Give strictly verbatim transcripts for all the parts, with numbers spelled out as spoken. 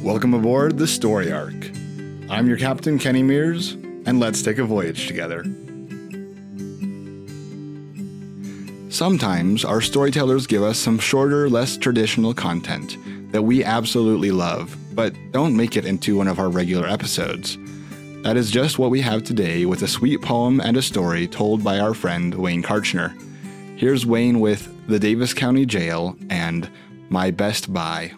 Welcome aboard the Story Arc. I'm your captain, Kenny Mears, and let's take a voyage together. Sometimes our storytellers give us some shorter, less traditional content that we absolutely love, but don't make it into one of our regular episodes. That is just what we have today with a sweet poem and a story told by our friend Wayne Karchner. Here's Wayne with The Davis County Jail and My Best Buy.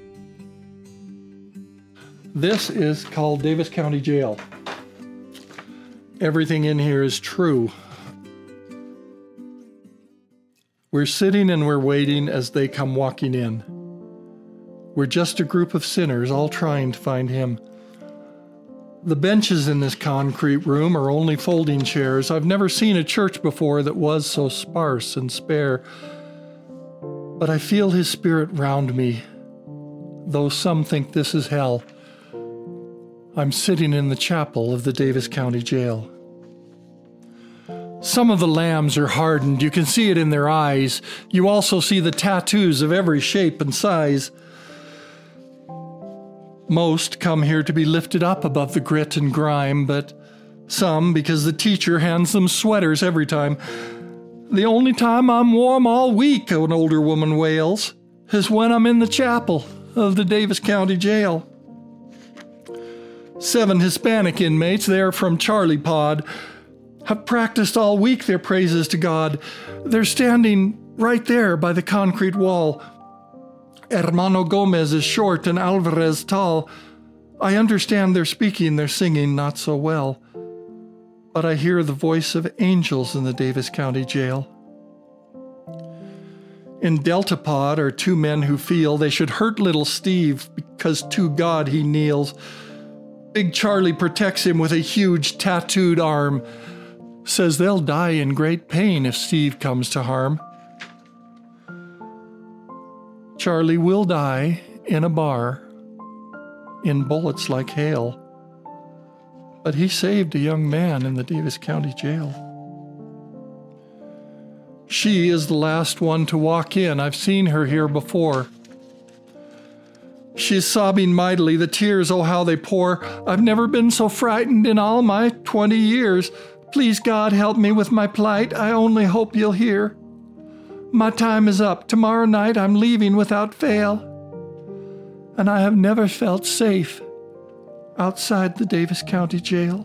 This is called Davis County Jail. Everything in here is true. We're sitting and we're waiting as they come walking in. We're just a group of sinners all trying to find him. The benches in this concrete room are only folding chairs. I've never seen a church before that was so sparse and spare. But I feel his spirit round me, though some think this is hell. I'm sitting in the chapel of the Davis County Jail. Some of the lambs are hardened. You can see it in their eyes. You also see the tattoos of every shape and size. Most come here to be lifted up above the grit and grime, but some because the teacher hands them sweaters every time. The only time I'm warm all week, an older woman wails, is when I'm in the chapel of the Davis County Jail. Seven Hispanic inmates, they're from Charlie Pod, have practiced all week their praises to God. They're standing right there by the concrete wall. Hermano Gomez is short and Alvarez tall. I understand they're speaking, they're singing not so well. But I hear the voice of angels in the Davis County Jail. In Delta Pod are two men who feel they should hurt little Steve because to God he kneels. Big Charlie protects him with a huge tattooed arm. Says they'll die in great pain if Steve comes to harm. Charlie will die in a bar, in bullets like hail. But he saved a young man in the Davis County Jail. She is the last one to walk in. I've seen her here before. She is sobbing mightily, the tears, oh how they pour. I've never been so frightened in all my twenty years. Please, God, help me with my plight. I only hope you'll hear. My time is up. Tomorrow night I'm leaving without fail. And I have never felt safe outside the Davis County Jail.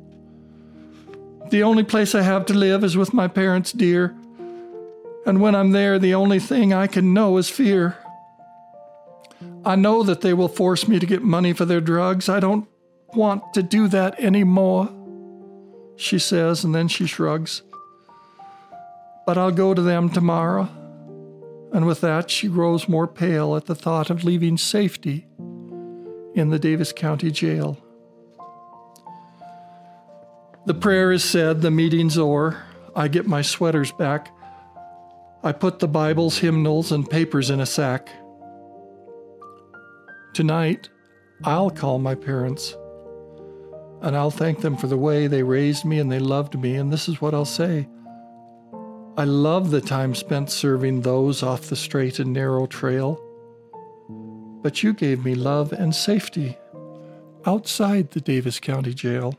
The only place I have to live is with my parents dear. And when I'm there, the only thing I can know is fear. I know that they will force me to get money for their drugs. I don't want to do that anymore, she says, and then she shrugs. But I'll go to them tomorrow. And with that, she grows more pale at the thought of leaving safety in the Davis County Jail. The prayer is said, the meeting's o'er. I get my sweaters back. I put the Bibles, hymnals, and papers in a sack. Tonight, I'll call my parents, and I'll thank them for the way they raised me and they loved me, and this is what I'll say. I love the time spent serving those off the straight and narrow trail, but you gave me love and safety outside the Davis County Jail.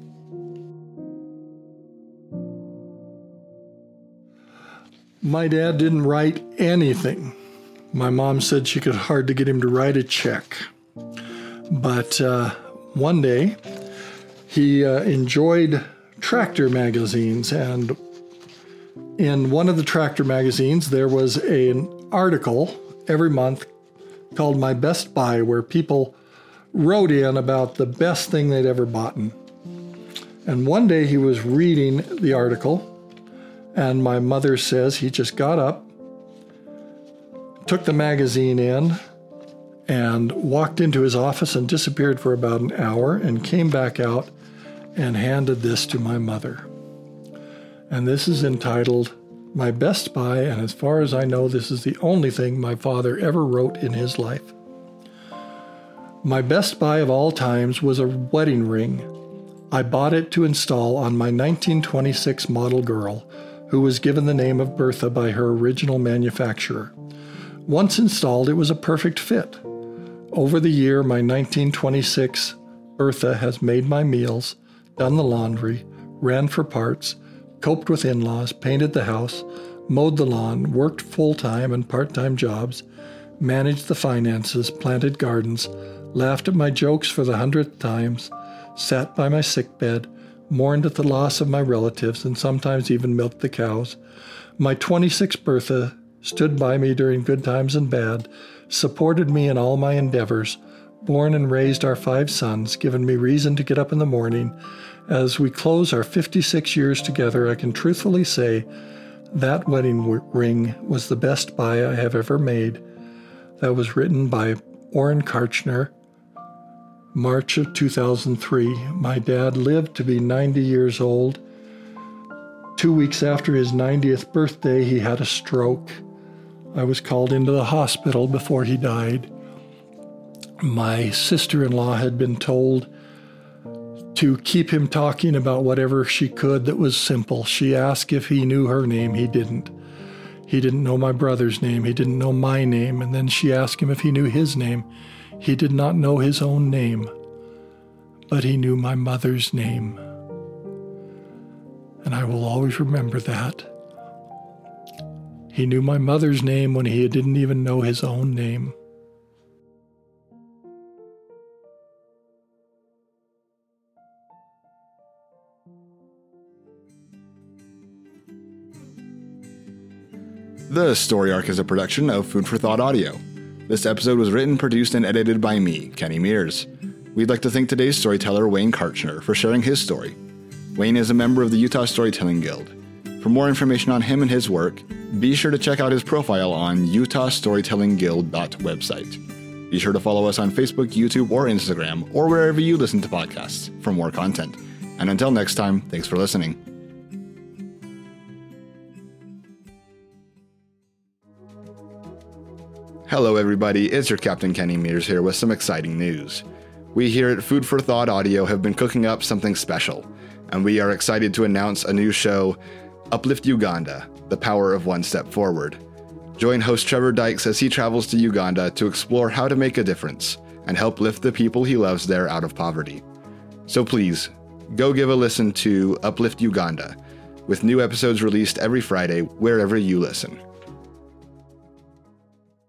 My dad didn't write anything. My mom said she could hardly get him to write a check. But uh, one day, he uh, enjoyed tractor magazines, and in one of the tractor magazines, there was a, an article every month called My Best Buy, where people wrote in about the best thing they'd ever bought. And one day he was reading the article, and my mother says he just got up, took the magazine in, and walked into his office and disappeared for about an hour and came back out and handed this to my mother. And this is entitled My Best Buy, and as far as I know, this is the only thing my father ever wrote in his life. My best buy of all times was a wedding ring. I bought it to install on my nineteen twenty-six model girl, who was given the name of Bertha by her original manufacturer. Once installed, it was a perfect fit. Over the year, my nineteen twenty-six Bertha has made my meals, done the laundry, ran for parts, coped with in-laws, painted the house, mowed the lawn, worked full-time and part-time jobs, managed the finances, planted gardens, laughed at my jokes for the hundredth times, sat by my sickbed, mourned at the loss of my relatives, and sometimes even milked the cows. My twenty-sixth Bertha stood by me during good times and bad, supported me in all my endeavors, born and raised our five sons, given me reason to get up in the morning. As we close our fifty-six years together, I can truthfully say that wedding w- ring was the best buy I have ever made. That was written by Orrin Karchner, March of two thousand three. My dad lived to be ninety years old. Two weeks after his ninetieth birthday, he had a stroke. I was called into the hospital before he died. My sister-in-law had been told to keep him talking about whatever she could that was simple. She asked if he knew her name. He didn't. He didn't know my brother's name. He didn't know my name. And then she asked him if he knew his name. He did not know his own name, but he knew my mother's name. And I will always remember that. He knew my mother's name when he didn't even know his own name. The Story Arc is a production of Food for Thought Audio. This episode was written, produced, and edited by me, Kenny Mears. We'd like to thank today's storyteller, Wayne Karchner, for sharing his story. Wayne is a member of the Utah Storytelling Guild. For more information on him and his work, be sure to check out his profile on utah storytelling guild dot website. Be sure to follow us on Facebook, YouTube, or Instagram, or wherever you listen to podcasts for more content. And until next time, thanks for listening. Hello everybody, it's your Captain Kenny Mears here with some exciting news. We here at Food for Thought Audio have been cooking up something special, and we are excited to announce a new show, Uplift Uganda, The Power of One Step Forward. Join host Trevor Dykes as he travels to Uganda to explore how to make a difference and help lift the people he loves there out of poverty. So please, go give a listen to Uplift Uganda, with new episodes released every Friday wherever you listen.